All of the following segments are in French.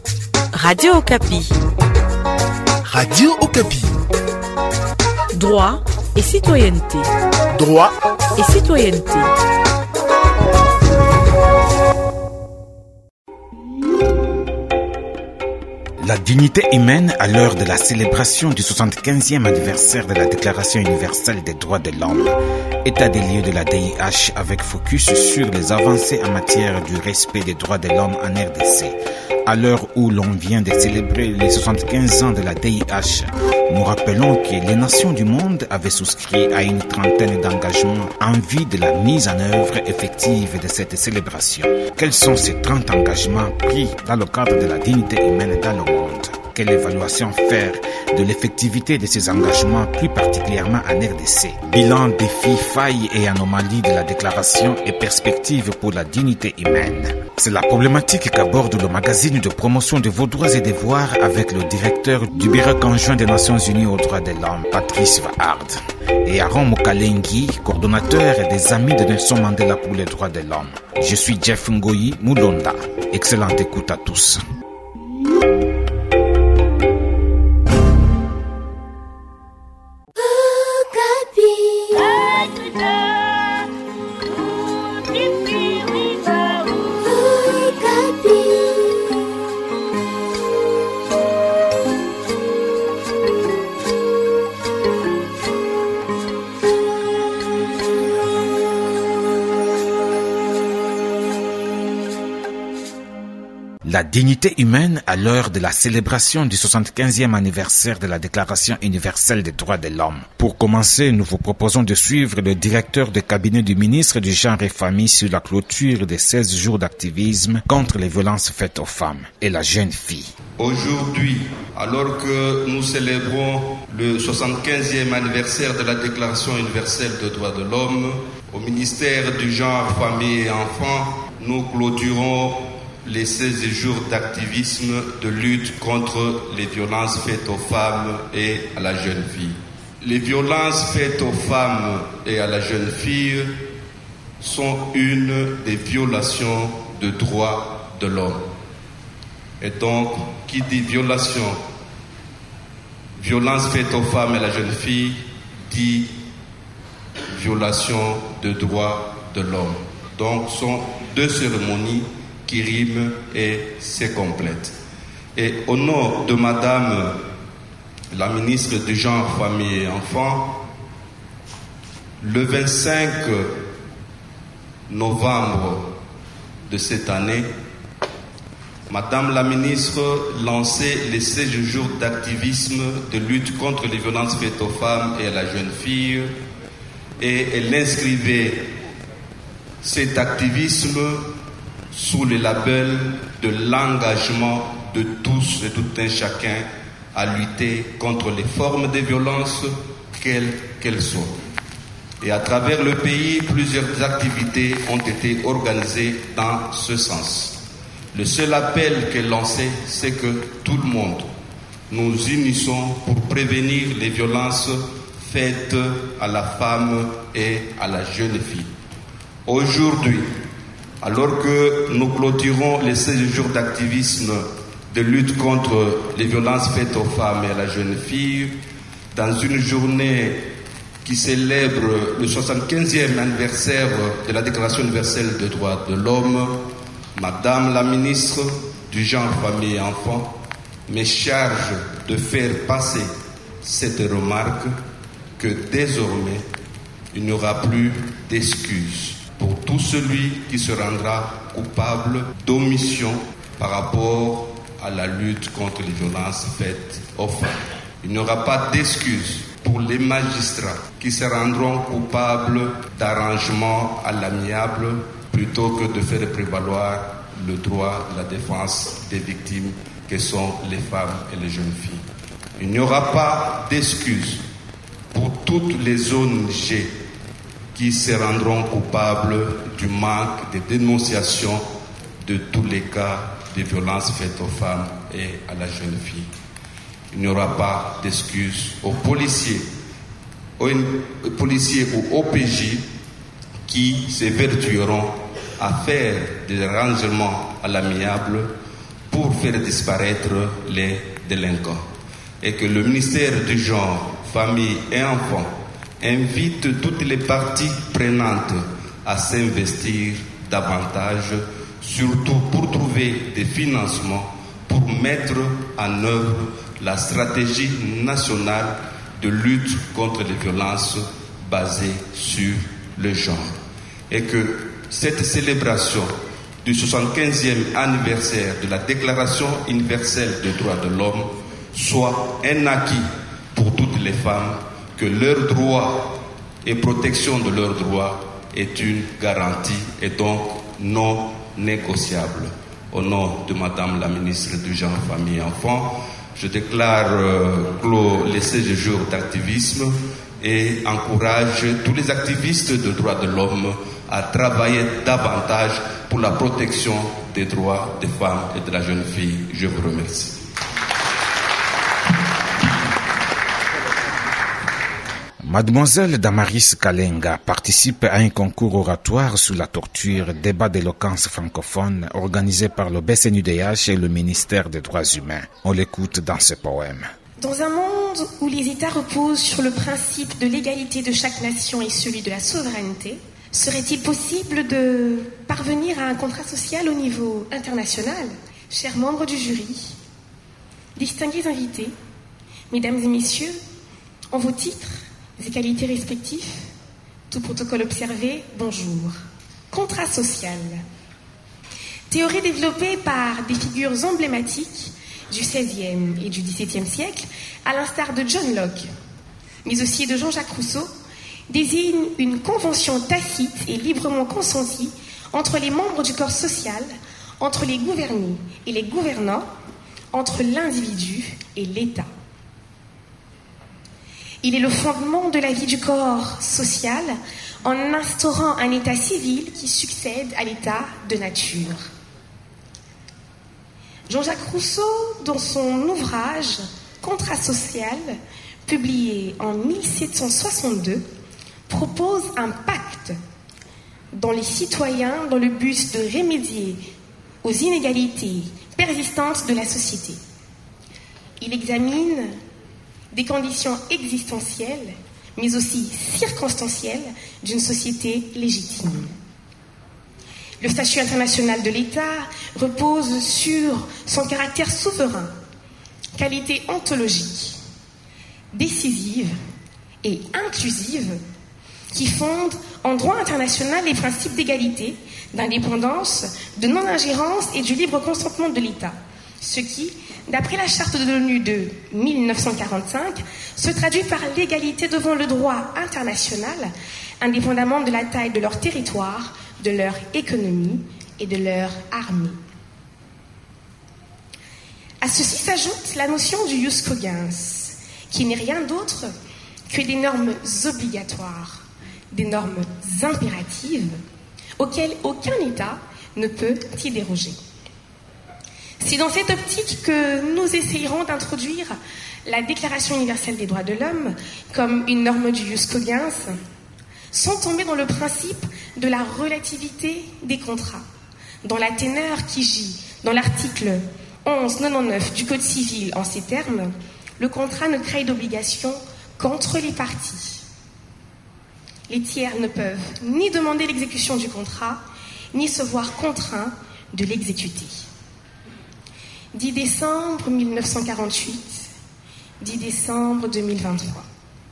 Radio Okapi. Radio Okapi. Droit et citoyenneté. Droit et citoyenneté. La dignité humaine à l'heure de la célébration du 75e anniversaire de la Déclaration universelle des droits de l'homme. État des lieux de la DIH avec focus sur les avancées en matière du respect des droits de l'homme en RDC. À l'heure où l'on vient de célébrer les 75 ans de la DIH, nous rappelons que les nations du monde avaient souscrit à une trentaine d'engagements en vue de la mise en œuvre effective de cette célébration. Quels sont ces 30 engagements pris dans le cadre de la dignité humaine dans le monde? Quelle évaluation faire de l'effectivité de ces engagements, plus particulièrement en RDC? Bilan, défis, failles et anomalies de la déclaration et perspectives pour la dignité humaine. C'est la problématique qu'aborde le magazine de promotion de vos droits et devoirs avec le directeur du Bureau conjoint des Nations Unies aux droits de l'homme, Patrice Vaard, et Aaron Mokalengi, coordonnateur des Amis de Nelson Mandela pour les droits de l'homme. Je suis Jeff Ngoyi Moulonda. Excellente écoute à tous. La dignité humaine à l'heure de la célébration du 75e anniversaire de la Déclaration universelle des droits de l'homme. Pour commencer, nous vous proposons de suivre le directeur de cabinet du ministre du Genre et Famille sur la clôture des 16 jours d'activisme contre les violences faites aux femmes et la jeune fille. Aujourd'hui, alors que nous célébrons le 75e anniversaire de la Déclaration universelle des droits de l'homme, au ministère du Genre, Famille et Enfants, nous clôturons les 16 jours d'activisme de lutte contre les violences faites aux femmes et à la jeune fille. Les violences faites aux femmes et à la jeune fille sont une des violations de droits de l'homme. Et donc, qui dit violence faite aux femmes et à la jeune fille, dit violation de droits de l'homme. Donc, ce sont deux cérémonies qui rime et c'est complète. Et au nom de Madame la ministre du Genre, Famille et Enfants, le 25 novembre de cette année, Madame la ministre lançait les 16 jours d'activisme de lutte contre les violences faites aux femmes et à la jeune fille, et elle inscrivait cet activisme sous le label de l'engagement de tous et tout un chacun à lutter contre les formes de violence, quelles qu'elles soient. Et à travers le pays, plusieurs activités ont été organisées dans ce sens. Le seul appel qu'elle lançait, c'est que tout le monde nous unissons pour prévenir les violences faites à la femme et à la jeune fille. Aujourd'hui, alors que nous clôturons les 16 jours d'activisme de lutte contre les violences faites aux femmes et à la jeune fille, dans une journée qui célèbre le 75e anniversaire de la Déclaration universelle des droits de l'homme, Madame la ministre du Genre, Famille et Enfants me charge de faire passer cette remarque que désormais, il n'y aura plus d'excuses pour tout celui qui se rendra coupable d'omission par rapport à la lutte contre les violences faites aux femmes. Il n'y aura pas d'excuses pour les magistrats qui se rendront coupables d'arrangements à l'amiable plutôt que de faire prévaloir le droit de la défense des victimes que sont les femmes et les jeunes filles. Il n'y aura pas d'excuses pour toutes les ONG qui se rendront coupables du manque de dénonciation de tous les cas de violences faites aux femmes et à la jeune fille. Il n'y aura pas d'excuses aux policiers ou OPJ qui se vertueront à faire des arrangements à l'amiable pour faire disparaître les délinquants. Et que le ministère du Genre, Famille et Enfants invite toutes les parties prenantes à s'investir davantage, surtout pour trouver des financements pour mettre en œuvre la stratégie nationale de lutte contre les violences basées sur le genre. Et que cette célébration du 75e anniversaire de la Déclaration universelle des droits de l'homme soit un acquis pour toutes les femmes, que leurs droits et protection de leurs droits est une garantie et donc non négociable. Au nom de Madame la ministre du Genre, Famille et Enfants, je déclare clos les 16 jours d'activisme et encourage tous les activistes de droits de l'homme à travailler davantage pour la protection des droits des femmes et de la jeune fille. Je vous remercie. Mademoiselle Damaris Kalenga participe à un concours oratoire sur la torture, débat d'éloquence francophone organisé par le BCNUDH et le ministère des Droits humains. On l'écoute dans ce poème. Dans un monde où les États reposent sur le principe de l'égalité de chaque nation et celui de la souveraineté, serait-il possible de parvenir à un contrat social au niveau international? Chers membres du jury, distingués invités, mesdames et messieurs, en vos titres et qualités respectifs, tout protocole observé, bonjour. Contrat social. Théorie développée par des figures emblématiques du XVIe et du XVIIe siècle, à l'instar de John Locke, mais aussi de Jean-Jacques Rousseau, désigne une convention tacite et librement consentie entre les membres du corps social, entre les gouvernés et les gouvernants, entre l'individu et l'État. Il est le fondement de la vie du corps social en instaurant un état civil qui succède à l'état de nature. Jean-Jacques Rousseau, dans son ouvrage Contrat social, publié en 1762, propose un pacte dans les citoyens dans le but de remédier aux inégalités persistantes de la société. Il examine des conditions existentielles, mais aussi circonstancielles d'une société légitime. Le statut international de l'État repose sur son caractère souverain, qualité ontologique, décisive et inclusive qui fonde en droit international les principes d'égalité, d'indépendance, de non-ingérence et du libre consentement de l'État, ce qui, d'après la charte de l'ONU de 1945, se traduit par l'égalité devant le droit international, indépendamment de la taille de leur territoire, de leur économie et de leur armée. À ceci s'ajoute la notion du jus cogens, qui n'est rien d'autre que des normes obligatoires, des normes impératives, auxquelles aucun État ne peut y déroger. C'est dans cette optique que nous essayerons d'introduire la Déclaration universelle des droits de l'homme comme une norme du jus cogens, sans tomber dans le principe de la relativité des contrats, dans la teneur qui gît dans l'article 1199 du Code civil en ces termes: le contrat ne crée d'obligation qu'entre les parties. Les tiers ne peuvent ni demander l'exécution du contrat, ni se voir contraints de l'exécuter. 10 décembre 1948, 10 décembre 2023.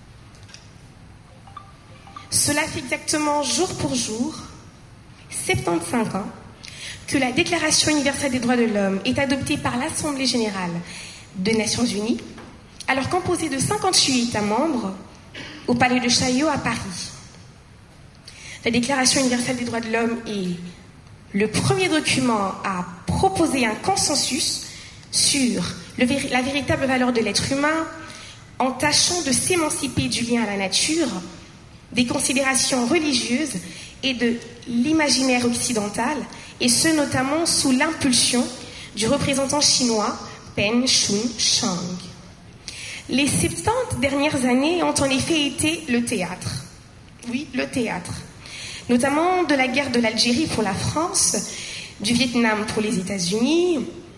Cela fait exactement jour pour jour 75 ans que la Déclaration universelle des droits de l'homme est adoptée par l'Assemblée générale des Nations unies, alors composée de 58 États membres, au Palais de Chaillot à Paris. La Déclaration universelle des droits de l'homme est le premier document à proposer un consensus sur la véritable valeur de l'être humain, en tâchant de s'émanciper du lien à la nature, des considérations religieuses et de l'imaginaire occidental, et ce notamment sous l'impulsion du représentant chinois Pen Chun-Chang. Les 70 dernières années ont en effet été le théâtre. Oui, le théâtre. Notamment de la guerre de l'Algérie pour la France, du Vietnam pour les États-Unis,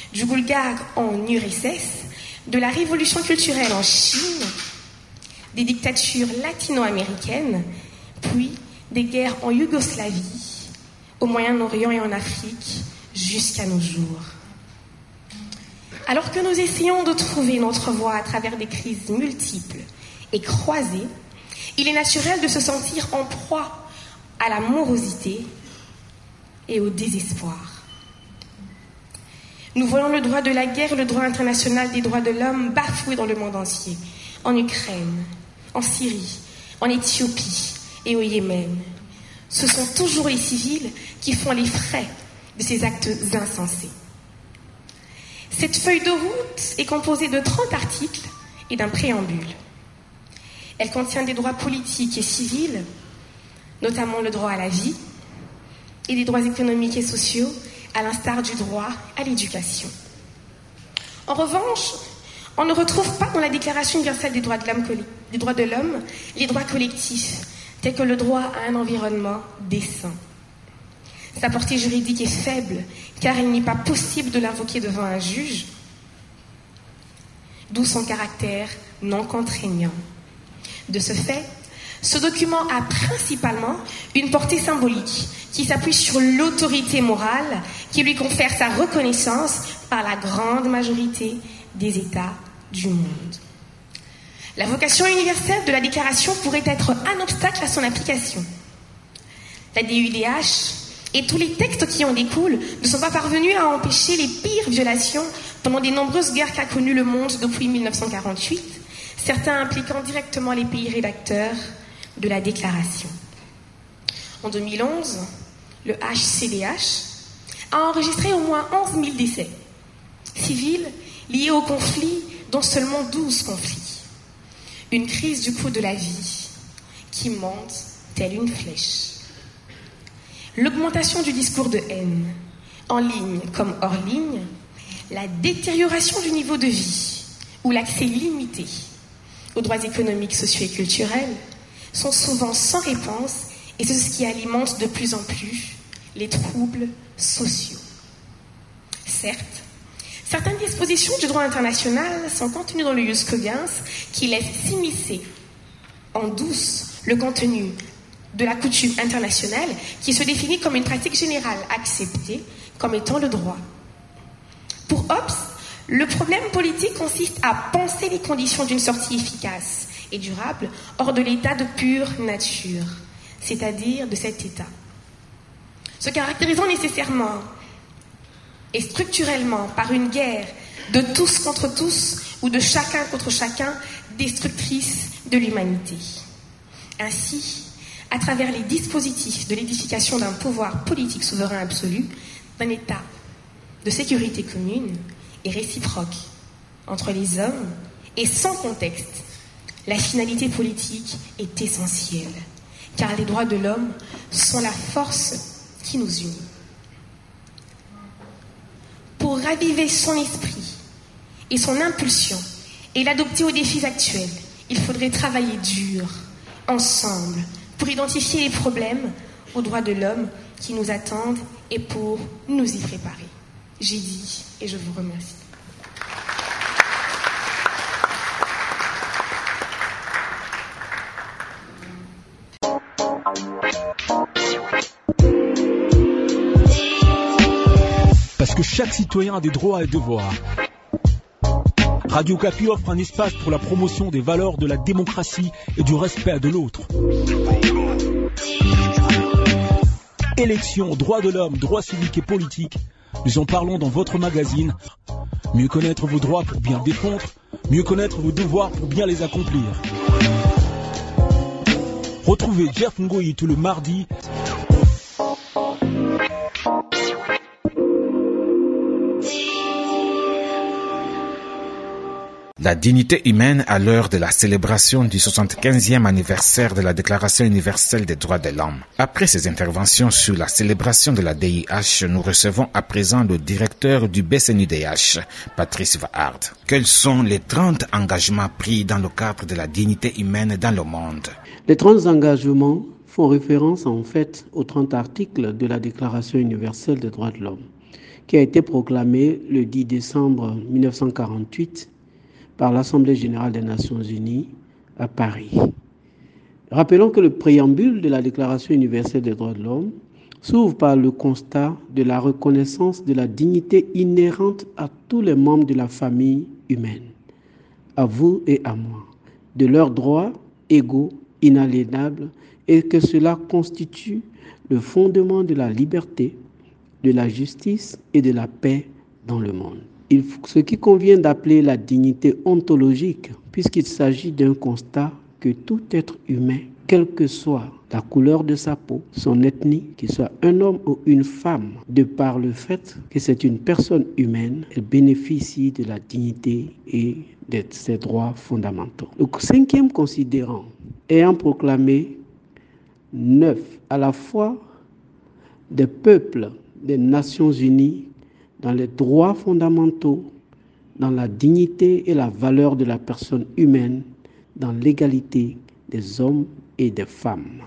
du Gulgag en URSS, de la révolution culturelle en Chine, des dictatures latino-américaines, puis des guerres en Yougoslavie, au Moyen-Orient et en Afrique, jusqu'à nos jours. Alors que nous essayons de trouver notre voie à travers des crises multiples et croisées, il est naturel de se sentir en proie à la morosité et au désespoir. Nous voyons le droit de la guerre, le droit international des droits de l'homme bafoué dans le monde entier, en Ukraine, en Syrie, en Éthiopie et au Yémen. Ce sont toujours les civils qui font les frais de ces actes insensés. Cette feuille de route est composée de 30 articles et d'un préambule. Elle contient des droits politiques et civils, notamment le droit à la vie, et des droits économiques et sociaux, à l'instar du droit à l'éducation. En revanche, on ne retrouve pas dans la Déclaration universelle des droits de l'homme les droits collectifs, tels que le droit à un environnement décent. Sa portée juridique est faible, car il n'est pas possible de l'invoquer devant un juge, d'où son caractère non contraignant. De ce fait, ce document a principalement une portée symbolique qui s'appuie sur l'autorité morale qui lui confère sa reconnaissance par la grande majorité des États du monde. La vocation universelle de la déclaration pourrait être un obstacle à son application. La DUDH et tous les textes qui en découlent ne sont pas parvenus à empêcher les pires violations pendant des nombreuses guerres qu'a connues le monde depuis 1948, certains impliquant directement les pays rédacteurs de la déclaration. En 2011, le HCDH a enregistré au moins 11 000 décès civils liés au conflit, dont seulement 12 conflits. Une crise du coût de la vie qui monte telle une flèche. L'augmentation du discours de haine, en ligne comme hors ligne, la détérioration du niveau de vie ou l'accès limité aux droits économiques, sociaux et culturels sont souvent sans réponse et c'est ce qui alimente de plus en plus les troubles sociaux. Certes, certaines dispositions du droit international sont contenues dans le Jus Cogens qui laisse s'immiscer en douce le contenu de la coutume internationale qui se définit comme une pratique générale acceptée comme étant le droit. Pour Hobbes, le problème politique consiste à penser les conditions d'une sortie efficace et durable hors de l'état de pure nature, c'est-à-dire de cet état. Se caractérisant nécessairement et structurellement par une guerre de tous contre tous ou de chacun contre chacun destructrice de l'humanité. Ainsi, à travers les dispositifs de l'édification d'un pouvoir politique souverain absolu, d'un état de sécurité commune et réciproque entre les hommes et sans contexte, la finalité politique est essentielle, car les droits de l'homme sont la force qui nous unit. Pour raviver son esprit et son impulsion et l'adopter aux défis actuels, il faudrait travailler dur, ensemble, pour identifier les problèmes aux droits de l'homme qui nous attendent et pour nous y préparer. J'ai dit et je vous remercie. Parce que chaque citoyen a des droits et devoirs. Radio Okapi offre un espace pour la promotion des valeurs de la démocratie et du respect de l'autre. Élections, droits de l'homme, droits civiques et politiques, nous en parlons dans votre magazine. Mieux connaître vos droits pour bien défendre, mieux connaître vos devoirs pour bien les accomplir. Retrouvez Jeff Ngoyi tout le mardi. La dignité humaine à l'heure de la célébration du 75e anniversaire de la Déclaration universelle des droits de l'homme. Après ces interventions sur la célébration de la DIH, nous recevons à présent le directeur du BCNUDH, Patrice Vaard. Quels sont les 30 engagements pris dans le cadre de la dignité humaine dans le monde? Les 30 engagements font référence en fait aux 30 articles de la Déclaration universelle des droits de l'homme, qui a été proclamé le 10 décembre 1948 par l'Assemblée générale des Nations unies à Paris. Rappelons que le préambule de la Déclaration universelle des droits de l'homme s'ouvre par le constat de la reconnaissance de la dignité inhérente à tous les membres de la famille humaine, à vous et à moi, de leurs droits égaux, inaliénables, et que cela constitue le fondement de la liberté, de la justice et de la paix dans le monde. Ce qui convient d'appeler la dignité ontologique, puisqu'il s'agit d'un constat que tout être humain, quelle que soit la couleur de sa peau, son ethnie, qu'il soit un homme ou une femme, de par le fait que c'est une personne humaine, elle bénéficie de la dignité et de ses droits fondamentaux. Le 5e considérant, ayant proclamé 9 à la fois des peuples des Nations unies dans les droits fondamentaux, dans la dignité et la valeur de la personne humaine, dans l'égalité des hommes et des femmes.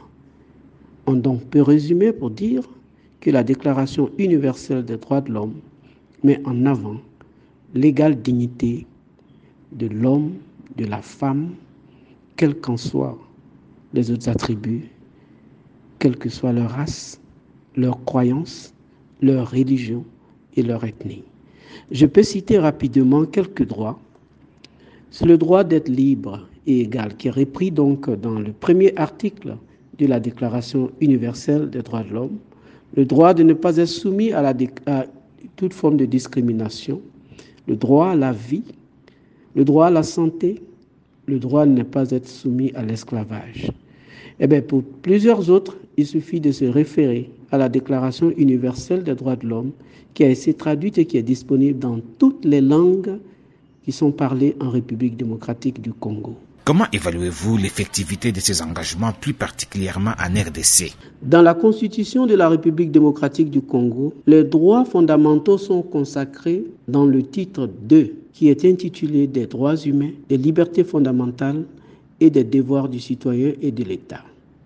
On donc peut résumer pour dire que la Déclaration universelle des droits de l'homme met en avant l'égale dignité de l'homme, de la femme, quels qu'en soient les autres attributs, quelle que soit leur race, leur croyance, leur religion et leur ethnie. Je peux citer rapidement quelques droits. C'est le droit d'être libre et égal, qui est repris donc dans le premier article de la Déclaration universelle des droits de l'homme, le droit de ne pas être soumis à toute forme de discrimination, le droit à la vie, le droit à la santé, le droit de ne pas être soumis à l'esclavage. Eh bien, pour plusieurs autres, il suffit de se référer à la Déclaration universelle des droits de l'homme qui a été traduite et qui est disponible dans toutes les langues qui sont parlées en République démocratique du Congo. Comment évaluez-vous l'effectivité de ces engagements, plus particulièrement en RDC? Dans la Constitution de la République démocratique du Congo, les droits fondamentaux sont consacrés dans le titre 2, qui est intitulé « Des droits humains, des libertés fondamentales et des devoirs du citoyen et de l'État ».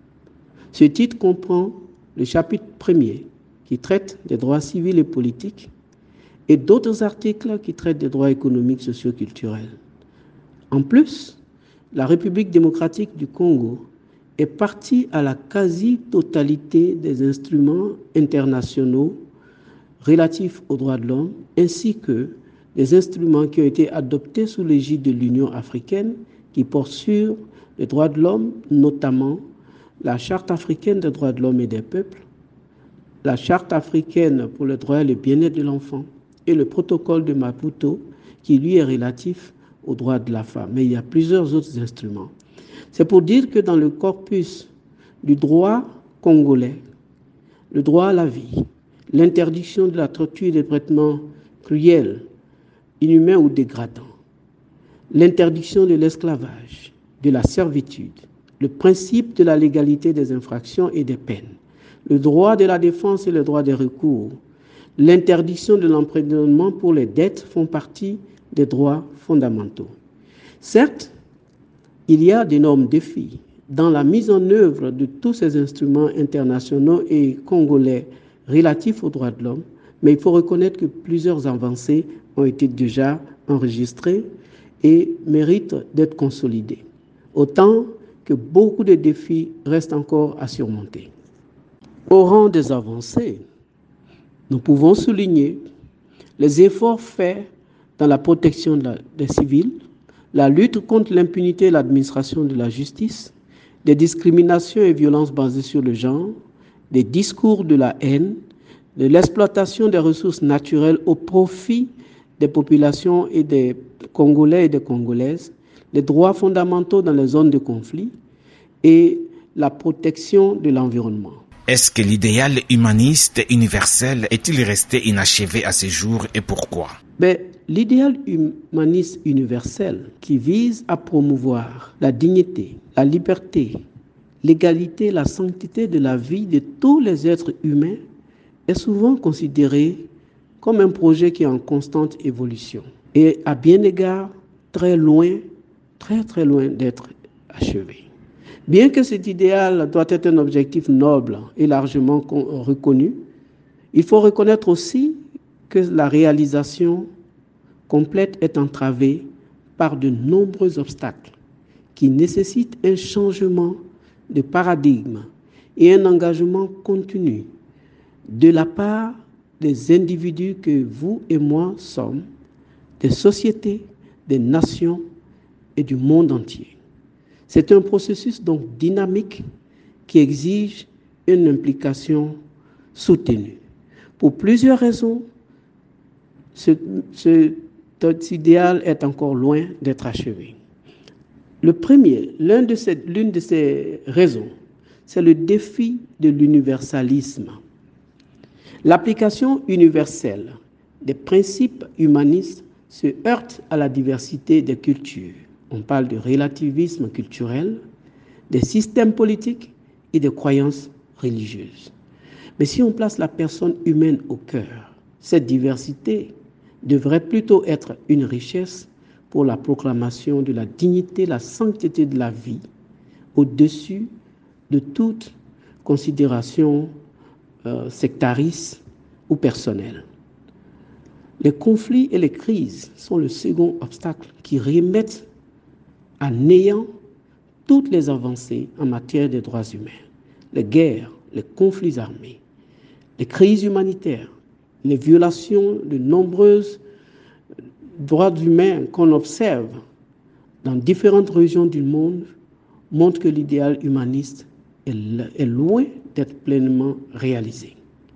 Ce titre comprend le chapitre 1er, qui traite des droits civils et politiques, et d'autres articles qui traitent des droits économiques, sociaux, culturels. En plus, la République démocratique du Congo est partie à la quasi-totalité des instruments internationaux relatifs aux droits de l'homme, ainsi que des instruments qui ont été adoptés sous l'égide de l'Union africaine, qui portent sur les droits de l'homme, notamment la Charte africaine des droits de l'homme et des peuples, la Charte africaine pour le droit et le bien-être de l'enfant, et le protocole de Maputo, qui lui est relatif aux droits de la femme. Mais il y a plusieurs autres instruments. C'est pour dire que dans le corpus du droit congolais, le droit à la vie, l'interdiction de la torture et des traitements cruels, inhumains ou dégradants, l'interdiction de l'esclavage, de la servitude, le principe de la légalité des infractions et des peines, le droit de la défense et le droit des recours, l'interdiction de l'emprisonnement pour les dettes font partie des droits fondamentaux. Certes, il y a d'énormes défis dans la mise en œuvre de tous ces instruments internationaux et congolais relatifs aux droits de l'homme, mais il faut reconnaître que plusieurs avancées ont été déjà enregistrées et méritent d'être consolidées. Autant que beaucoup de défis restent encore à surmonter. Au rang des avancées, nous pouvons souligner les efforts faits dans la protection des civils, la lutte contre l'impunité et l'administration de la justice, des discriminations et violences basées sur le genre, des discours de la haine, de l'exploitation des ressources naturelles au profit des populations et des Congolais et des Congolaises, les droits fondamentaux dans les zones de conflit et la protection de l'environnement. Est-ce que l'idéal humaniste universel est-il resté inachevé à ce jour et pourquoi? L'idéal humaniste universel qui vise à promouvoir la dignité, la liberté, l'égalité, la sanctité de la vie de tous les êtres humains est souvent considéré comme un projet qui est en constante évolution et à bien égard très loin d'être achevé. Bien que cet idéal doit être un objectif noble et largement reconnu, il faut reconnaître aussi que la réalisation complète est entravée par de nombreux obstacles qui nécessitent un changement de paradigme et un engagement continu de la part des individus que vous et moi sommes, des sociétés, des nations et du monde entier. C'est un processus donc dynamique qui exige une implication soutenue. Pour plusieurs raisons, cet idéal est encore loin d'être achevé. L'une de ces raisons, c'est le défi de l'universalisme. L'application universelle des principes humanistes se heurte à la diversité des cultures. On parle de relativisme culturel, des systèmes politiques et des croyances religieuses. Mais si on place la personne humaine au cœur, cette diversité devrait plutôt être une richesse pour la proclamation de la dignité, la sanctité de la vie, au-dessus de toute considération sectariste ou personnelle. Les conflits et les crises sont le second obstacle qui remettent à néant toutes les avancées en matière de droits humains. Les guerres, les conflits armés, les crises humanitaires, les violations de nombreux droits humains qu'on observe dans différentes régions du monde montrent que l'idéal humaniste est loin d'être pleinement réalisé.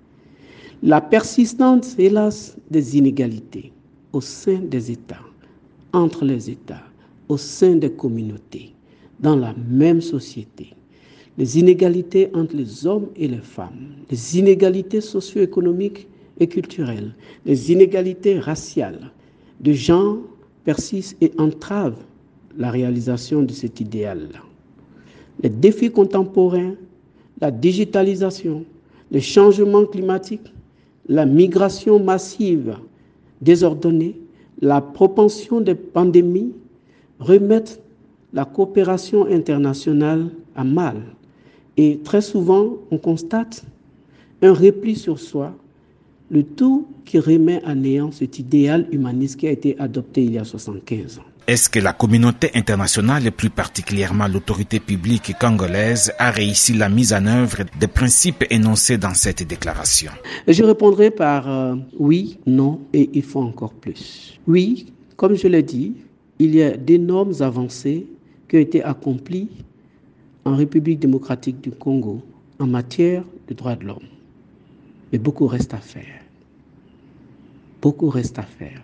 La persistance, hélas, des inégalités au sein des États, entre les États, au sein des communautés, dans la même société, les inégalités entre les hommes et les femmes, les inégalités socio-économiques et culturelles, les inégalités raciales de genre persistent et entravent la réalisation de cet idéal-là. Les défis contemporains, la digitalisation, les changements climatiques, la migration massive désordonnée, la propension des pandémies remettent la coopération internationale à mal. Et très souvent, on constate un repli sur soi, le tout qui remet à néant cet idéal humaniste qui a été adopté il y a 75 ans. Est-ce que la communauté internationale, et plus particulièrement l'autorité publique congolaise, a réussi la mise en œuvre des principes énoncés dans cette déclaration? Je répondrai par oui, non et il faut encore plus. Oui, comme je l'ai dit, il y a d'énormes avancées qui ont été accomplies en République démocratique du Congo en matière de droits de l'homme. Mais beaucoup reste à faire. Beaucoup reste à faire.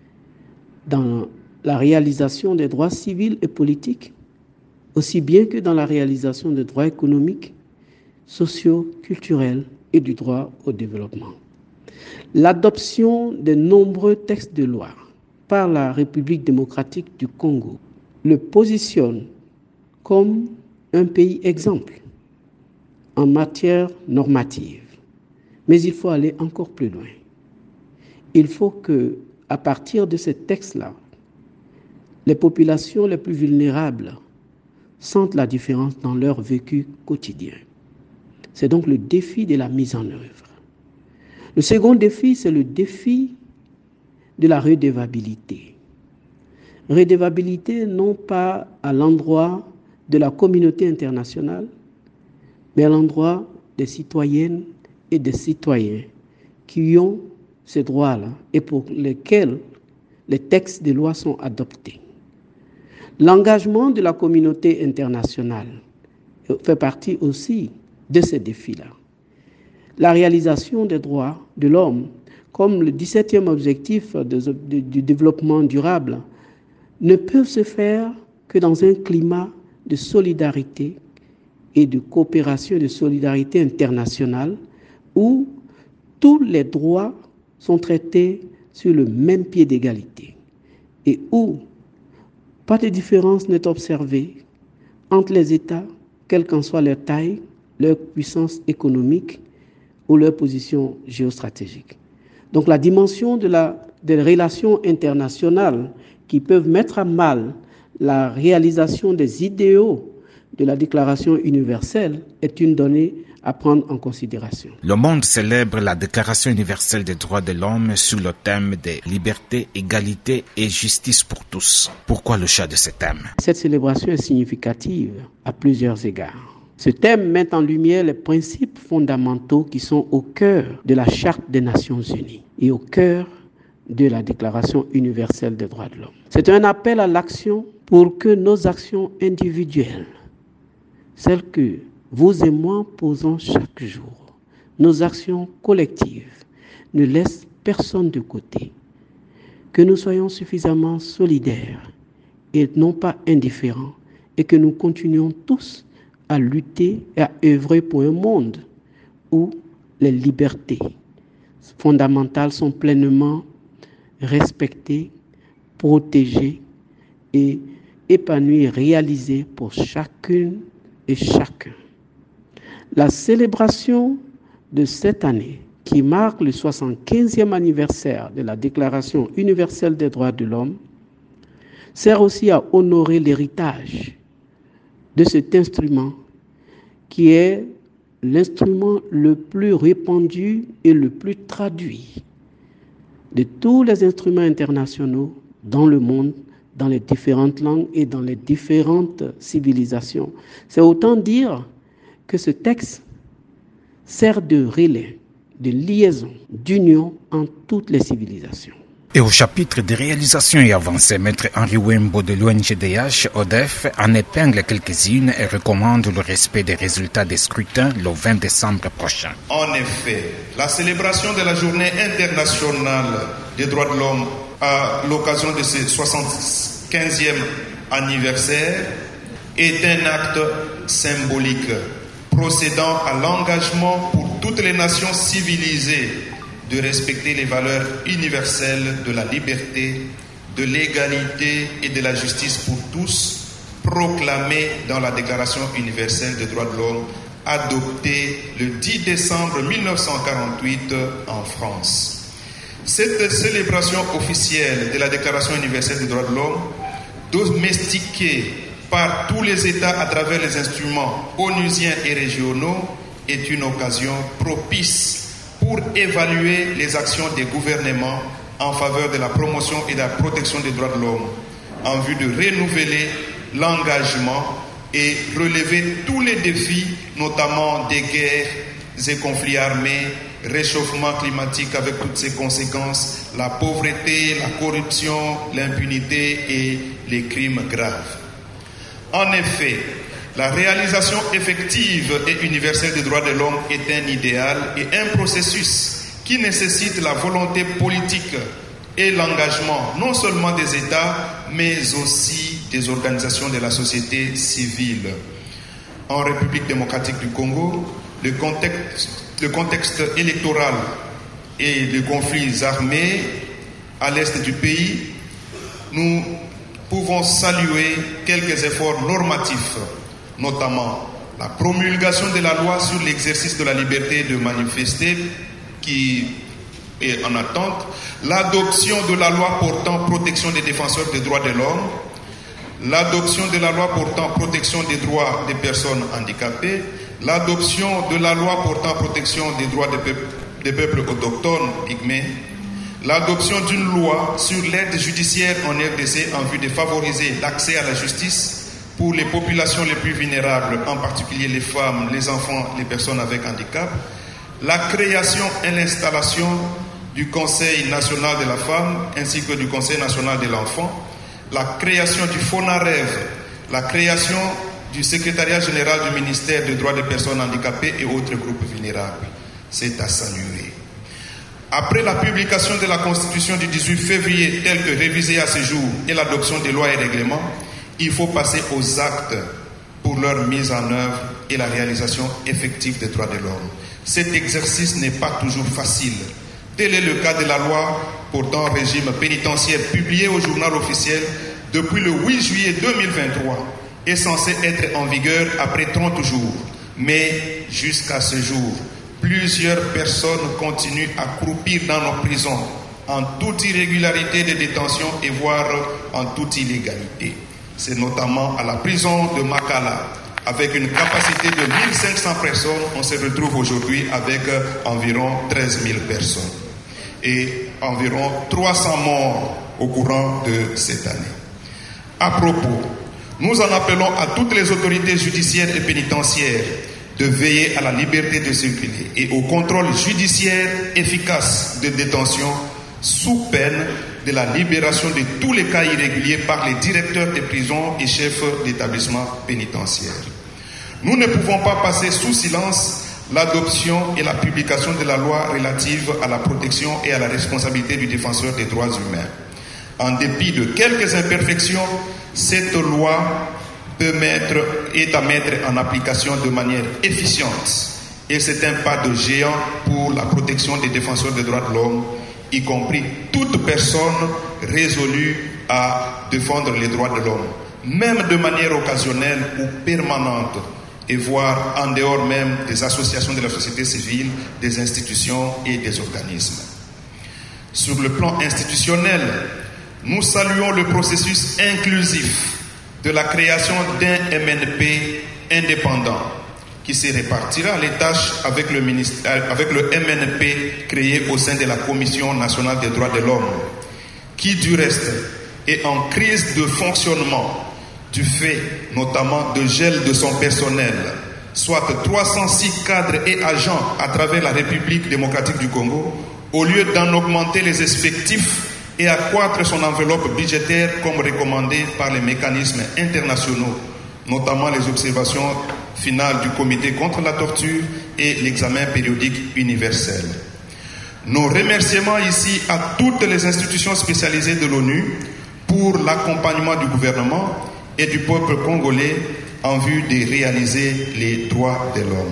Dans la réalisation des droits civils et politiques, aussi bien que dans la réalisation des droits économiques, sociaux, culturels et du droit au développement. L'adoption de nombreux textes de loi par la République démocratique du Congo le positionne comme un pays exemple en matière normative. Mais il faut aller encore plus loin. Il faut que, à partir de ces textes-là, les populations les plus vulnérables sentent la différence dans leur vécu quotidien. C'est donc le défi de la mise en œuvre. Le second défi, c'est le défi de la redevabilité. Redevabilité non pas à l'endroit de la communauté internationale, mais à l'endroit des citoyennes et des citoyens qui ont ces droits-là et pour lesquels les textes de loi sont adoptés. L'engagement de la communauté internationale fait partie aussi de ces défis-là. La réalisation des droits de l'homme, comme le 17e objectif du développement durable, ne peuvent se faire que dans un climat de solidarité et de coopération, de solidarité internationale, où tous les droits sont traités sur le même pied d'égalité et où pas de différence n'est observée entre les États, quelle qu'en soit leur taille, leur puissance économique ou leur position géostratégique. Donc la dimension des relations internationales qui peuvent mettre à mal la réalisation des idéaux de la Déclaration universelle est une donnée à prendre en considération. Le monde célèbre la Déclaration universelle des droits de l'homme sous le thème de liberté, égalité et justice pour tous. Pourquoi le choix de ce thème? Cette célébration est significative à plusieurs égards. Ce thème met en lumière les principes fondamentaux qui sont au cœur de la Charte des Nations Unies et au cœur de la Déclaration universelle des droits de l'homme. C'est un appel à l'action pour que nos actions individuelles, celles que vous et moi posons chaque jour, nos actions collectives, ne laissent personne de côté. Que nous soyons suffisamment solidaires et non pas indifférents et que nous continuions tous à lutter et à œuvrer pour un monde où les libertés fondamentales sont pleinement respectées, protégées et épanouies, réalisées pour chacune et chacun. La célébration de cette année, qui marque le 75e anniversaire de la Déclaration universelle des droits de l'homme, sert aussi à honorer l'héritage de cet instrument qui est l'instrument le plus répandu et le plus traduit de tous les instruments internationaux dans le monde, dans les différentes langues et dans les différentes civilisations. C'est autant dire que ce texte sert de relais, de liaison, d'union en toutes les civilisations. Et au chapitre des réalisations et avancées, Maître Henri Wembo de l'ONGDH, ODEF, en épingle quelques-unes et recommande le respect des résultats des scrutins le 20 décembre prochain. En effet, la célébration de la Journée internationale des droits de l'homme à l'occasion de ce 75e anniversaire est un acte symbolique procédant à l'engagement pour toutes les nations civilisées de respecter les valeurs universelles de la liberté, de l'égalité et de la justice pour tous, proclamées dans la Déclaration universelle des droits de l'homme, adoptée le 10 décembre 1948 en France. Cette célébration officielle de la Déclaration universelle des droits de l'homme, domestiquée par tous les États à travers les instruments onusiens et régionaux, est une occasion propice pour évaluer les actions des gouvernements en faveur de la promotion et de la protection des droits de l'homme, en vue de renouveler l'engagement et relever tous les défis, notamment des guerres et conflits armés, réchauffement climatique avec toutes ses conséquences, la pauvreté, la corruption, l'impunité et les crimes graves. En effet, la réalisation effective et universelle des droits de l'homme est un idéal et un processus qui nécessite la volonté politique et l'engagement non seulement des États, mais aussi des organisations de la société civile. En République démocratique du Congo, le contexte électoral et les conflits armés à l'est du pays, nous pouvons saluer quelques efforts normatifs, notamment la promulgation de la loi sur l'exercice de la liberté de manifester qui est en attente, l'adoption de la loi portant protection des défenseurs des droits de l'homme, l'adoption de la loi portant protection des droits des personnes handicapées, l'adoption de la loi portant protection des droits des peuples autochtones pygmées, l'adoption d'une loi sur l'aide judiciaire en RDC en vue de favoriser l'accès à la justice pour les populations les plus vulnérables, en particulier les femmes, les enfants, les personnes avec handicap, la création et l'installation du Conseil national de la femme ainsi que du Conseil national de l'enfant, la création du FONAREV, la création du secrétariat général du ministère des droits des personnes handicapées et autres groupes vulnérables. C'est à saluer. Après la publication de la Constitution du 18 février telle que révisée à ce jour et l'adoption des lois et règlements, il faut passer aux actes pour leur mise en œuvre et la réalisation effective des droits de l'homme. Cet exercice n'est pas toujours facile. Tel est le cas de la loi portant régime pénitentiaire publiée au journal officiel depuis le 8 juillet 2023 est censée être en vigueur après 30 jours. Mais jusqu'à ce jour, plusieurs personnes continuent à croupir dans nos prisons en toute irrégularité de détention et voire en toute illégalité. C'est notamment à la prison de Makala, Avec une capacité de 1500 personnes, on se retrouve aujourd'hui avec environ 13 000 personnes et environ 300 morts au courant de cette année. À propos, nous en appelons à toutes les autorités judiciaires et pénitentiaires de veiller à la liberté de circuler et au contrôle judiciaire efficace de détention sous peine de la libération de tous les cas irréguliers par les directeurs des prisons et chefs d'établissements pénitentiaires. Nous ne pouvons pas passer sous silence l'adoption et la publication de la loi relative à la protection et à la responsabilité du défenseur des droits humains. En dépit de quelques imperfections, cette loi est à mettre en application de manière efficiente et c'est un pas de géant pour la protection des défenseurs des droits de l'homme, y compris toute personne résolue à défendre les droits de l'homme, même de manière occasionnelle ou permanente, et voire en dehors même des associations de la société civile, des institutions et des organismes. Sur le plan institutionnel, nous saluons le processus inclusif de la création d'un MNP indépendant qui se répartira les tâches avec le MNP créé au sein de la Commission nationale des droits de l'homme, qui du reste est en crise de fonctionnement du fait notamment de gel de son personnel, soit 306 cadres et agents à travers la République démocratique du Congo, au lieu d'en augmenter les effectifs et accroître son enveloppe budgétaire comme recommandé par les mécanismes internationaux, notamment les observations finales du Comité contre la torture et l'examen périodique universel. Nos remerciements ici à toutes les institutions spécialisées de l'ONU pour l'accompagnement du gouvernement et du peuple congolais en vue de réaliser les droits de l'homme.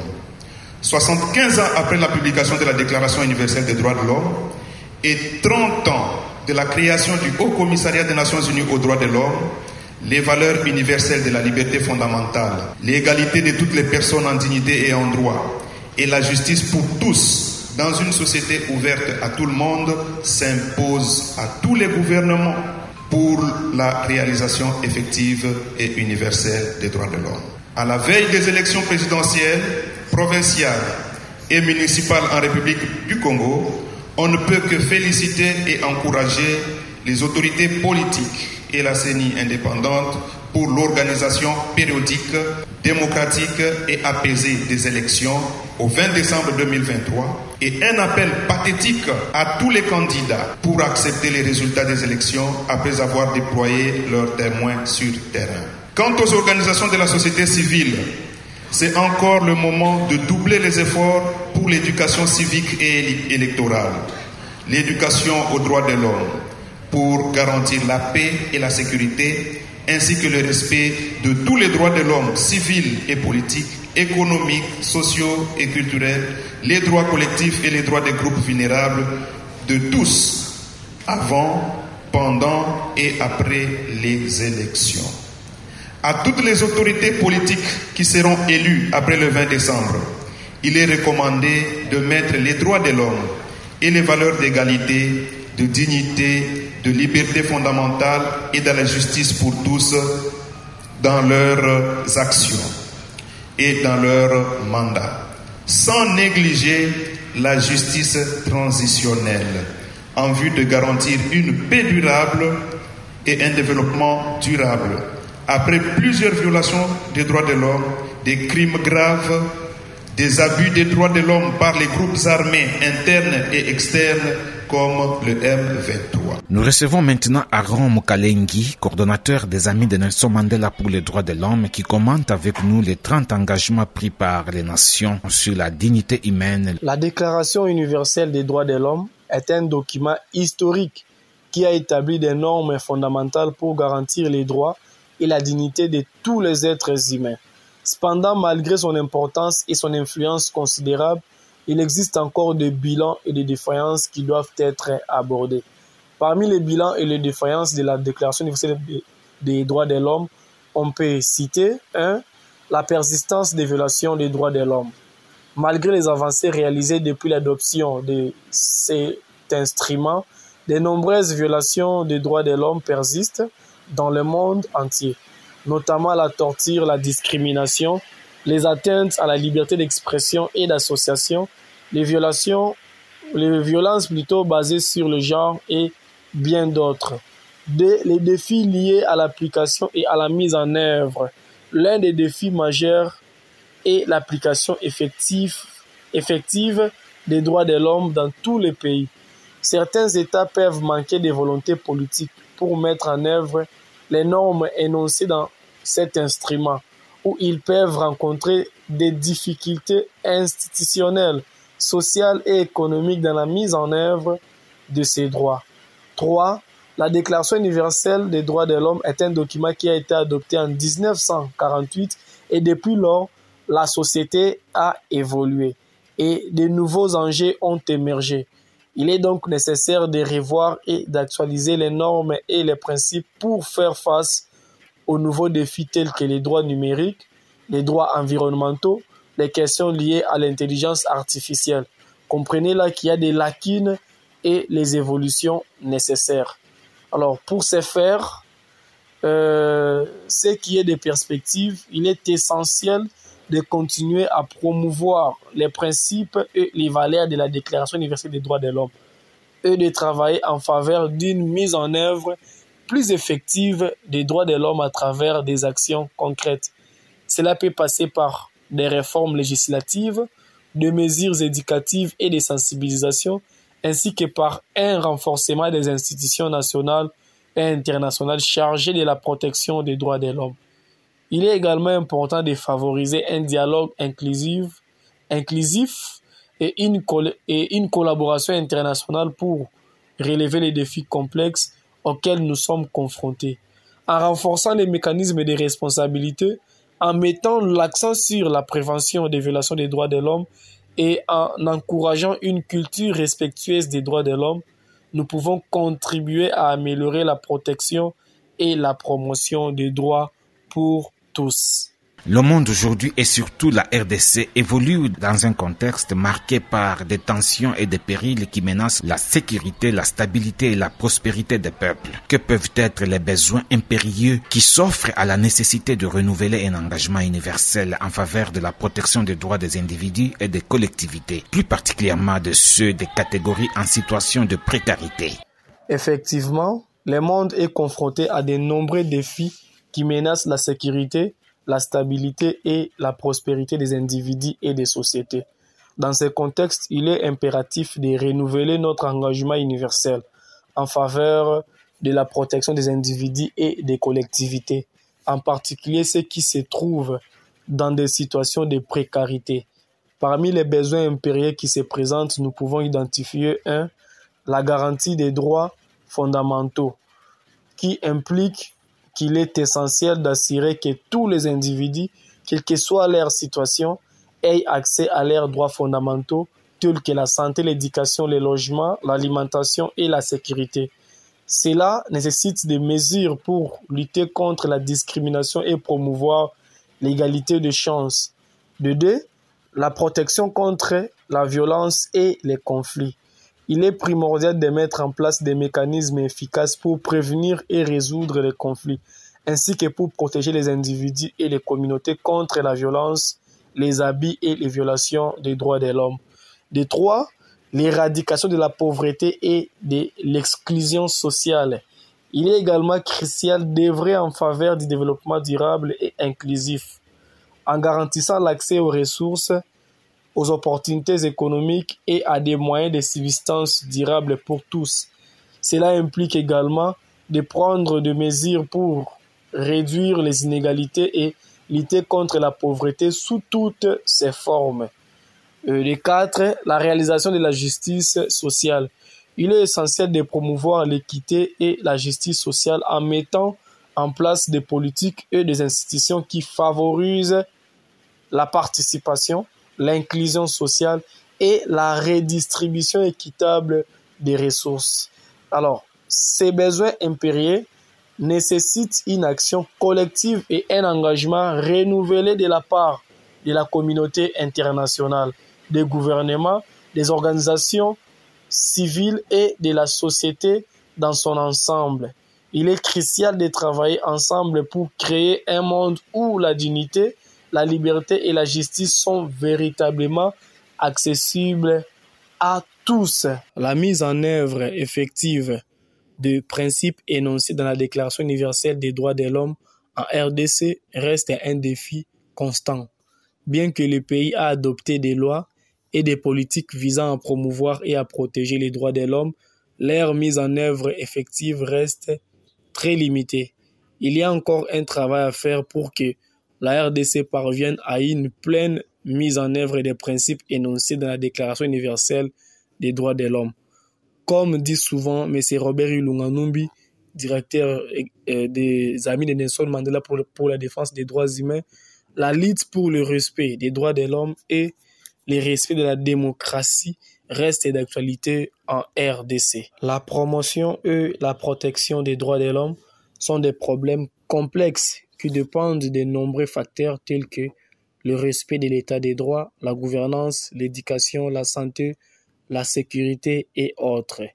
75 ans après la publication de la Déclaration universelle des droits de l'homme et 30 ans de la création du Haut Commissariat des Nations Unies aux droits de l'homme, les valeurs universelles de la liberté fondamentale, l'égalité de toutes les personnes en dignité et en droit, et la justice pour tous dans une société ouverte à tout le monde s'imposent à tous les gouvernements pour la réalisation effective et universelle des droits de l'homme. À la veille des élections présidentielles, provinciales et municipales en République du Congo, on ne peut que féliciter et encourager les autorités politiques et la CENI indépendante pour l'organisation périodique, démocratique et apaisée des élections au 20 décembre 2023 et un appel pathétique à tous les candidats pour accepter les résultats des élections après avoir déployé leurs témoins sur terrain. Quant aux organisations de la société civile, c'est encore le moment de doubler les efforts pour l'éducation civique et électorale, l'éducation aux droits de l'homme, pour garantir la paix et la sécurité, ainsi que le respect de tous les droits de l'homme, civils et politiques, économiques, sociaux et culturels, les droits collectifs et les droits des groupes vulnérables de tous, avant, pendant et après les élections. À toutes les autorités politiques qui seront élues après le 20 décembre, il est recommandé de mettre les droits de l'homme et les valeurs d'égalité, de dignité, de liberté fondamentale et de la justice pour tous dans leurs actions et dans leur mandat, sans négliger la justice transitionnelle en vue de garantir une paix durable et un développement durable après plusieurs violations des droits de l'homme, des crimes graves, des abus des droits de l'homme par les groupes armés internes et externes comme le M23. Nous recevons maintenant Aaron Mukalengi, coordonnateur des Amis de Nelson Mandela pour les droits de l'homme, qui commente avec nous les 30 engagements pris par les nations sur la dignité humaine. La Déclaration universelle des droits de l'homme est un document historique qui a établi des normes fondamentales pour garantir les droits et la dignité de tous les êtres humains. Cependant, malgré son importance et son influence considérable, il existe encore des bilans et des défaillances qui doivent être abordés. Parmi les bilans et les défaillances de la Déclaration universelle des droits de l'homme, on peut citer 1. La persistance des violations des droits de l'homme. Malgré les avancées réalisées depuis l'adoption de cet instrument, de nombreuses violations des droits de l'homme persistent dans le monde entier. notamment la torture, la discrimination, les atteintes à la liberté d'expression et d'association, les violences basées sur le genre et bien d'autres. Les défis liés à l'application et à la mise en œuvre. L'un des défis majeurs est l'application effective des droits de l'homme dans tous les pays. Certains États peuvent manquer de volonté politique pour mettre en œuvre les normes énoncées dans cet instrument, où ils peuvent rencontrer des difficultés institutionnelles, sociales et économiques dans la mise en œuvre de ces droits. 3. La Déclaration universelle des droits de l'homme est un document qui a été adopté en 1948 et depuis lors, la société a évolué et de nouveaux enjeux ont émergé. Il est donc nécessaire de revoir et d'actualiser les normes et les principes pour faire face aux nouveaux défis tels que les droits numériques, les droits environnementaux, les questions liées à l'intelligence artificielle. Comprenez là qu'il y a des lacunes et les évolutions nécessaires. Alors, pour ce faire, ce qui est des perspectives, il est essentiel de continuer à promouvoir les principes et les valeurs de la Déclaration universelle des droits de l'homme et de travailler en faveur d'une mise en œuvre plus effective des droits de l'homme à travers des actions concrètes. Cela peut passer par des réformes législatives, des mesures éducatives et des sensibilisations, ainsi que par un renforcement des institutions nationales et internationales chargées de la protection des droits de l'homme. Il est également important de favoriser un dialogue inclusif et une collaboration internationale pour relever les défis complexes auxquels nous sommes confrontés. En renforçant les mécanismes de responsabilité, en mettant l'accent sur la prévention des violations des droits de l'homme et en encourageant une culture respectueuse des droits de l'homme, nous pouvons contribuer à améliorer la protection et la promotion des droits pour tous. Le monde aujourd'hui et surtout la RDC évolue dans un contexte marqué par des tensions et des périls qui menacent la sécurité, la stabilité et la prospérité des peuples. Que peuvent être les besoins impérieux qui s'offrent à la nécessité de renouveler un engagement universel en faveur de la protection des droits des individus et des collectivités, plus particulièrement de ceux des catégories en situation de précarité? Effectivement, le monde est confronté à de nombreux défis qui menacent la sécurité, la stabilité et la prospérité des individus et des sociétés. Dans ce contexte, il est impératif de renouveler notre engagement universel en faveur de la protection des individus et des collectivités, en particulier ceux qui se trouvent dans des situations de précarité. Parmi les besoins impérieux qui se présentent, nous pouvons identifier 1. La garantie des droits fondamentaux, qui implique qu'il est essentiel d'assurer que tous les individus, quelle que soit leur situation, aient accès à leurs droits fondamentaux tels que la santé, l'éducation, le logement, l'alimentation et la sécurité. Cela nécessite des mesures pour lutter contre la discrimination et promouvoir l'égalité de chances. 2. La protection contre la violence et les conflits. Il est primordial de mettre en place des mécanismes efficaces pour prévenir et résoudre les conflits, ainsi que pour protéger les individus et les communautés contre la violence, les abus et les violations des droits de l'homme. 3. L'éradication de la pauvreté et de l'exclusion sociale. Il est également crucial d'œuvrer en faveur du développement durable et inclusif, en garantissant l'accès aux ressources, aux opportunités économiques et à des moyens de subsistance durables pour tous. Cela implique également de prendre des mesures pour réduire les inégalités et lutter contre la pauvreté sous toutes ses formes. 4. La réalisation de la justice sociale. Il est essentiel de promouvoir l'équité et la justice sociale en mettant en place des politiques et des institutions qui favorisent la participation, l'inclusion sociale et la redistribution équitable des ressources. Alors, ces besoins impérieux nécessitent une action collective et un engagement renouvelé de la part de la communauté internationale, des gouvernements, des organisations civiles et de la société dans son ensemble. Il est crucial de travailler ensemble pour créer un monde où la dignité, la liberté et la justice sont véritablement accessibles à tous. La mise en œuvre effective de principes énoncés dans la Déclaration universelle des droits de l'homme en RDC reste un défi constant. Bien que le pays a adopté des lois et des politiques visant à promouvoir et à protéger les droits de l'homme, leur mise en œuvre effective reste très limitée. Il y a encore un travail à faire pour que la RDC parvienne à une pleine mise en œuvre des principes énoncés dans la Déclaration universelle des droits de l'homme. Comme dit souvent M. Robert Ilunga Numbi, directeur des Amis de Nelson Mandela pour la défense des droits humains, la lutte pour le respect des droits de l'homme et le respect de la démocratie reste d'actualité en RDC. La promotion et la protection des droits de l'homme sont des problèmes complexes qui dépendent de nombreux facteurs tels que le respect de l'état des droits, la gouvernance, l'éducation, la santé, la sécurité et autres.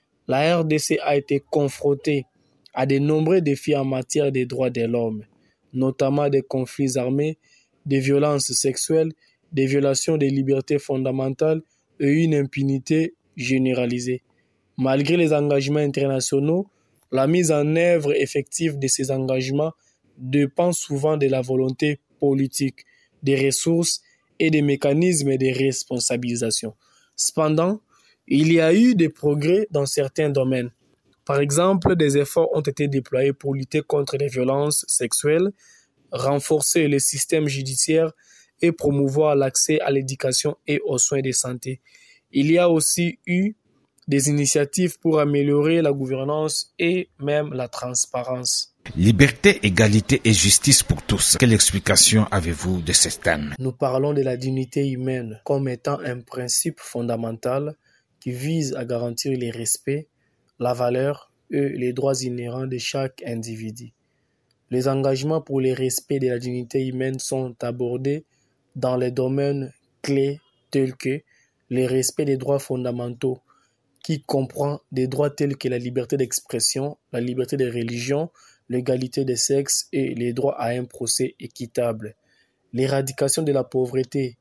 La RDC a été confrontée à de nombreux défis en matière des droits de l'homme, notamment des conflits armés, des violences sexuelles, des violations des libertés fondamentales et une impunité généralisée. Malgré les engagements internationaux, la mise en œuvre effective de ces engagements dépend souvent de la volonté politique, des ressources et des mécanismes de responsabilisation. Cependant, il y a eu des progrès dans certains domaines. Par exemple, des efforts ont été déployés pour lutter contre les violences sexuelles, renforcer le système judiciaire et promouvoir l'accès à l'éducation et aux soins de santé. Il y a aussi eu des initiatives pour améliorer la gouvernance et même la transparence. Liberté, égalité et justice pour tous. Quelle explication avez-vous de ce thème? Nous parlons de la dignité humaine comme étant un principe fondamental qui vise à garantir le respect, la valeur et les droits inhérents de chaque individu. Les engagements pour le respect de la dignité humaine sont abordés dans les domaines clés tels que le respect des droits fondamentaux, qui comprend des droits tels que la liberté d'expression, la liberté de religion, l'égalité des sexes et les droits à un procès équitable. L'éradication de la pauvreté,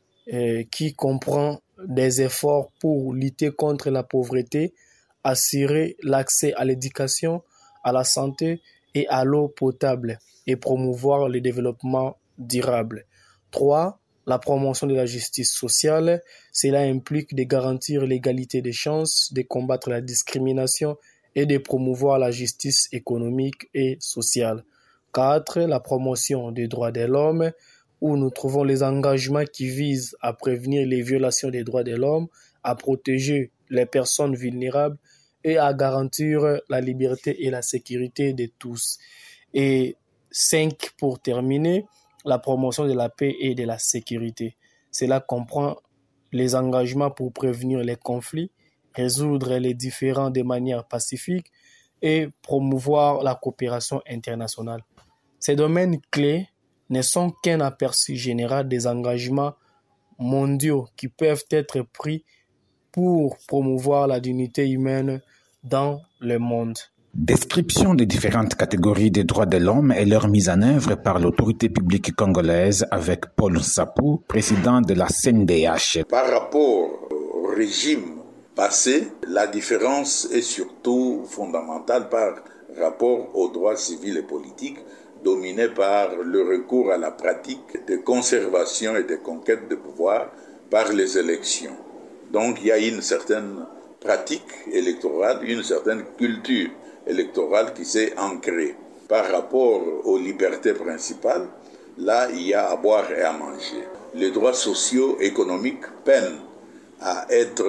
qui comprend des efforts pour lutter contre la pauvreté, assurer l'accès à l'éducation, à la santé et à l'eau potable et promouvoir le développement durable. 3. La promotion de la justice sociale. Cela implique de garantir l'égalité des chances, de combattre la discrimination et de promouvoir la justice économique et sociale. 4. La promotion des droits de l'homme, où nous trouvons les engagements qui visent à prévenir les violations des droits de l'homme, à protéger les personnes vulnérables et à garantir la liberté et la sécurité de tous. Et 5. Pour terminer, la promotion de la paix et de la sécurité. Cela comprend les engagements pour prévenir les conflits, résoudre les différends de manière pacifique et promouvoir la coopération internationale. Ces domaines clés ne sont qu'un aperçu général des engagements mondiaux qui peuvent être pris pour promouvoir la dignité humaine dans le monde. Description des différentes catégories des droits de l'homme et leur mise en œuvre par l'autorité publique congolaise avec Paul Nsapou, président de la CNDH. Par rapport au régime passé, la différence est surtout fondamentale par rapport aux droits civils et politiques, dominés par le recours à la pratique de conservation et de conquête de pouvoir par les élections. Donc il y a une certaine pratique électorale, une certaine culture électorale qui s'est ancrée. Par rapport aux libertés principales, là, il y a à boire et à manger. Les droits sociaux économiques peinent à être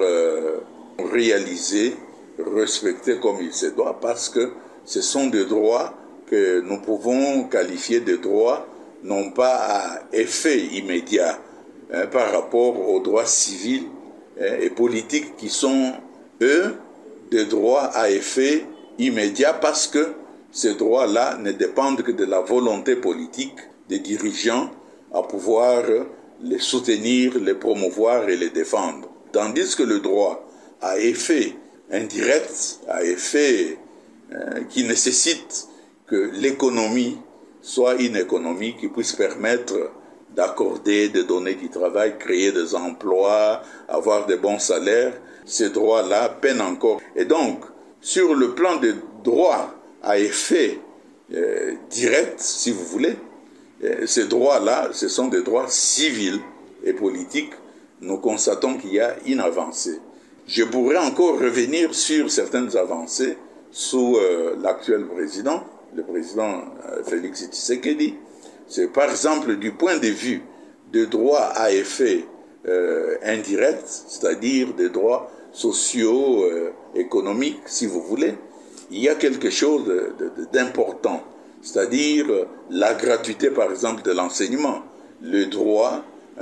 réalisés, respectés comme il se doit, parce que ce sont des droits que nous pouvons qualifier de droits non pas à effet immédiat par rapport aux droits civils et politiques qui sont, eux, des droits à effet immédiat parce que ces droits-là ne dépendent que de la volonté politique des dirigeants à pouvoir les soutenir, les promouvoir et les défendre. Tandis que le droit à effet indirect, à effet qui nécessite que l'économie soit une économie qui puisse permettre d'accorder, de donner du travail, créer des emplois, avoir de bons salaires. Ces droits-là peinent encore. Et donc, sur le plan des droits à effet direct, si vous voulez, ces droits-là, ce sont des droits civils et politiques. Nous constatons qu'il y a une avancée. Je pourrais encore revenir sur certaines avancées sous l'actuel président, le président Félix Tshisekedi. C'est par exemple du point de vue des droits à effet indirect, c'est-à-dire des droits sociaux, économiques, si vous voulez, il y a quelque chose d'important, c'est-à-dire la gratuité, par exemple, de l'enseignement, le droit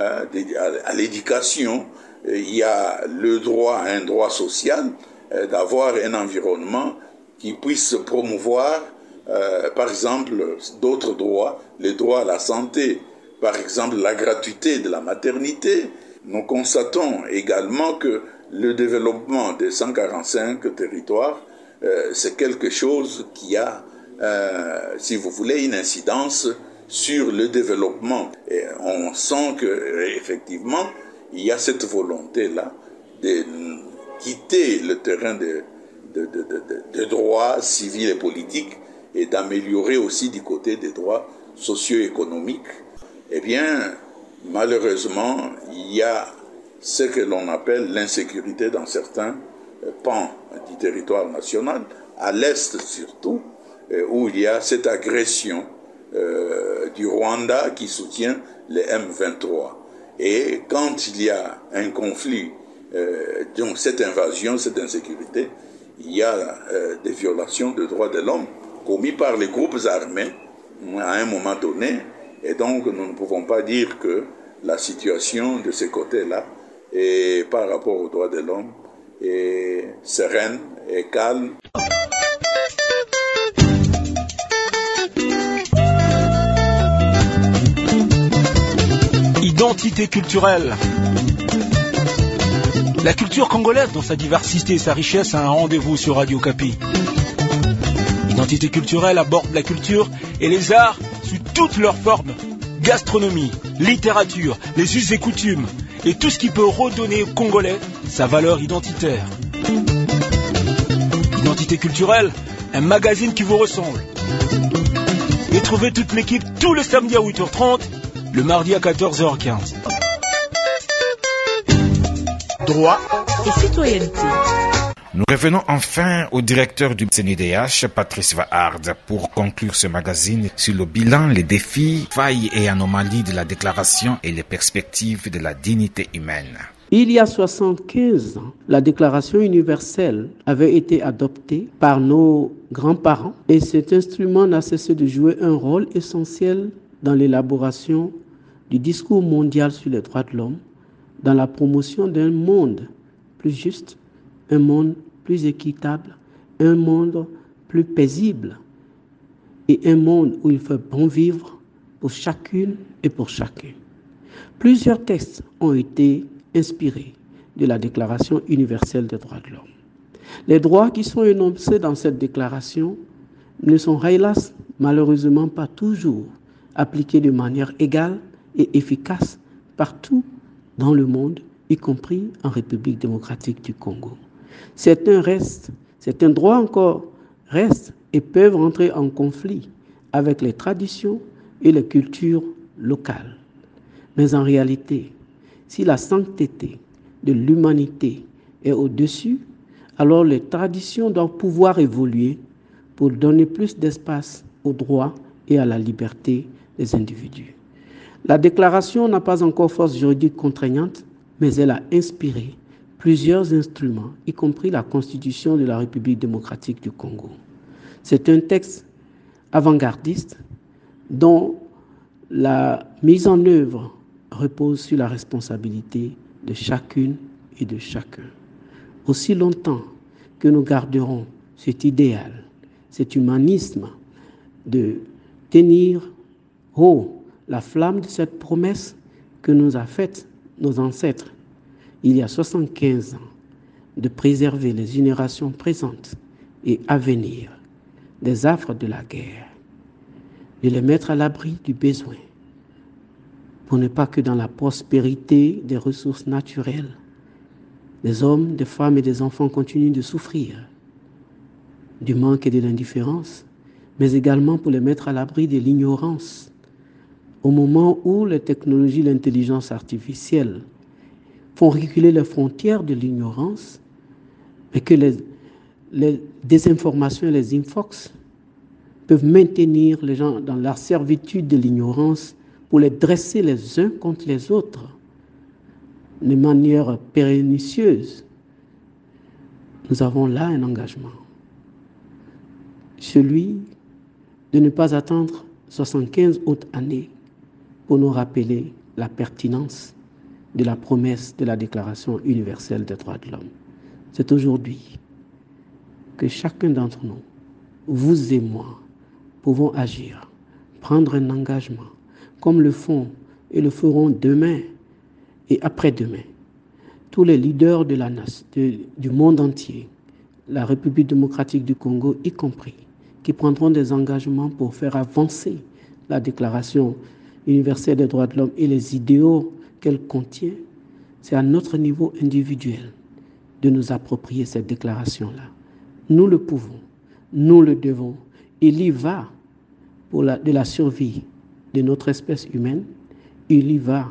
à l'éducation, il y a le droit à un droit social, d'avoir un environnement qui puisse promouvoir, par exemple, d'autres droits, le droit à la santé, par exemple, la gratuité de la maternité. Nous constatons également que le développement des 145 territoires, c'est quelque chose qui a, si vous voulez, une incidence sur le développement. Et on sent qu'effectivement, il y a cette volonté-là de quitter le terrain de droits civils et politiques et d'améliorer aussi du côté des droits socio-économiques. Eh bien, malheureusement, il y a ce que l'on appelle l'insécurité dans certains pans du territoire national, à l'est surtout, où il y a cette agression du Rwanda qui soutient les M23. Et quand il y a un conflit, donc cette invasion, cette insécurité, il y a des violations des droits de l'homme commis par les groupes armés à un moment donné. Et donc nous ne pouvons pas dire que la situation de ces côtés-là, et par rapport aux droits de l'homme, est sereine et calme. Identité culturelle. La culture congolaise, dans sa diversité et sa richesse, a un rendez-vous sur Radio Okapi. Identité culturelle aborde la culture et les arts sous toutes leurs formes. Gastronomie, littérature, les us et coutumes, et tout ce qui peut redonner aux Congolais sa valeur identitaire. Identité culturelle, un magazine qui vous ressemble. Et trouvez toute l'équipe tous les samedis à 8h30, le mardi à 14h15. Droit et citoyenneté. Nous revenons enfin au directeur du CNUDH, Patrice Vaard, pour conclure ce magazine sur le bilan, les défis, failles et anomalies de la déclaration et les perspectives de la dignité humaine. Il y a 75 ans, la Déclaration universelle avait été adoptée par nos grands-parents et cet instrument n'a cessé de jouer un rôle essentiel dans l'élaboration du discours mondial sur les droits de l'homme, dans la promotion d'un monde plus juste, un monde plus équitable, un monde plus paisible et un monde où il fait bon vivre pour chacune et pour chacun. Plusieurs textes ont été inspirés de la Déclaration universelle des droits de l'homme. Les droits qui sont énoncés dans cette déclaration ne sont hélas malheureusement pas toujours appliqués de manière égale et efficace partout dans le monde, y compris en République démocratique du Congo. Certains droits encore restent et peuvent entrer en conflit avec les traditions et les cultures locales. Mais en réalité, si la sainteté de l'humanité est au-dessus, alors les traditions doivent pouvoir évoluer pour donner plus d'espace aux droits et à la liberté des individus. La déclaration n'a pas encore force juridique contraignante, mais elle a inspiré plusieurs instruments, y compris la Constitution de la République démocratique du Congo. C'est un texte avant-gardiste dont la mise en œuvre repose sur la responsabilité de chacune et de chacun. Aussi longtemps que nous garderons cet idéal, cet humanisme de tenir haut la flamme de cette promesse que nous a faite nos ancêtres il y a 75 ans, de préserver les générations présentes et à venir des affres de la guerre, de les mettre à l'abri du besoin, pour ne pas que dans la prospérité des ressources naturelles, des hommes, des femmes et des enfants continuent de souffrir du manque et de l'indifférence, mais également pour les mettre à l'abri de l'ignorance, au moment où les technologies, l'intelligence artificielle font reculer les frontières de l'ignorance, et que les désinformations et les infox peuvent maintenir les gens dans la servitude de l'ignorance pour les dresser les uns contre les autres de manière pernicieuse. Nous avons là un engagement, celui de ne pas attendre 75 autres années pour nous rappeler la pertinence de la promesse de la Déclaration universelle des droits de l'homme. C'est aujourd'hui que chacun d'entre nous, vous et moi, pouvons agir, prendre un engagement, comme le font et le feront demain et après-demain tous les leaders du monde entier, la République démocratique du Congo y compris, qui prendront des engagements pour faire avancer la Déclaration universelle des droits de l'homme et les idéaux qu'elle contient. C'est à notre niveau individuel de nous approprier cette déclaration-là. Nous le pouvons, nous le devons. Il y va de la survie de notre espèce humaine, il y va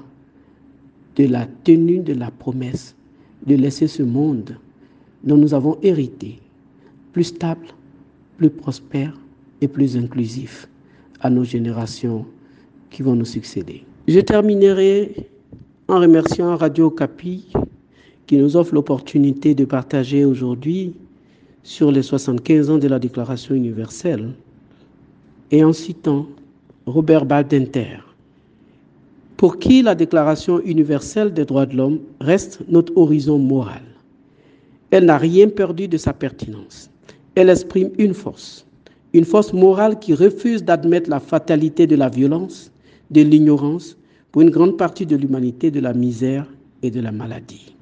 de la tenue de la promesse de laisser ce monde dont nous avons hérité plus stable, plus prospère et plus inclusif à nos générations qui vont nous succéder. Je terminerai en remerciant Radio Okapi qui nous offre l'opportunité de partager aujourd'hui sur les 75 ans de la Déclaration universelle et en citant Robert Badinter, pour qui la Déclaration universelle des droits de l'homme reste notre horizon moral. Elle n'a rien perdu de sa pertinence. Elle exprime une force morale qui refuse d'admettre la fatalité de la violence, de l'ignorance, pour une grande partie de l'humanité, de la misère et de la maladie.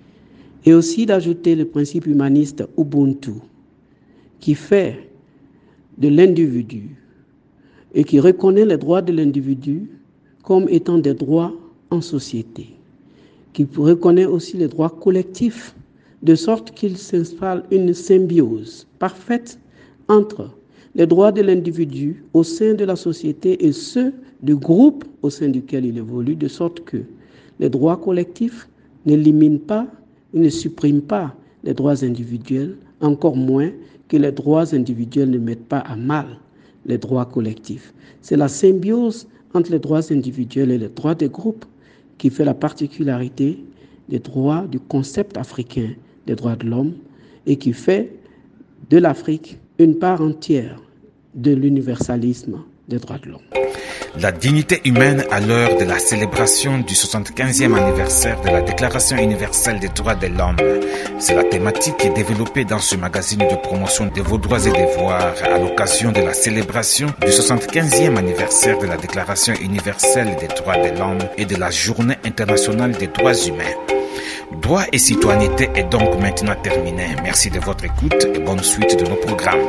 Et aussi d'ajouter le principe humaniste Ubuntu, qui fait de l'individu et qui reconnaît les droits de l'individu comme étant des droits en société, qui reconnaît aussi les droits collectifs, de sorte qu'il s'installe une symbiose parfaite entre les droits de l'individu au sein de la société et ceux du groupe au sein duquel il évolue, de sorte que les droits collectifs n'éliminent pas, ne suppriment pas les droits individuels, encore moins que les droits individuels ne mettent pas à mal les droits collectifs. C'est la symbiose entre les droits individuels et les droits des groupes qui fait la particularité des droits du concept africain des droits de l'homme et qui fait de l'Afrique une part entière de l'universalisme des droits de l'homme. La dignité humaine à l'heure de la célébration du 75e anniversaire de la Déclaration universelle des droits de l'homme. C'est la thématique qui est développée dans ce magazine de promotion de vos droits et devoirs à l'occasion de la célébration du 75e anniversaire de la Déclaration universelle des droits de l'homme et de la Journée internationale des droits humains. Droits et citoyenneté est donc maintenant terminé. Merci de votre écoute et bonne suite de nos programmes.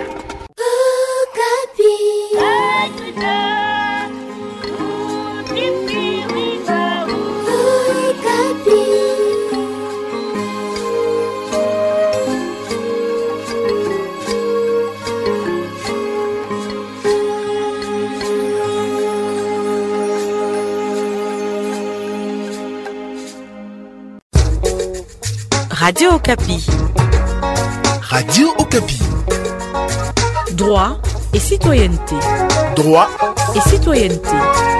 Radio Okapi. Radio Okapi. Droit et citoyenneté. Droit et citoyenneté.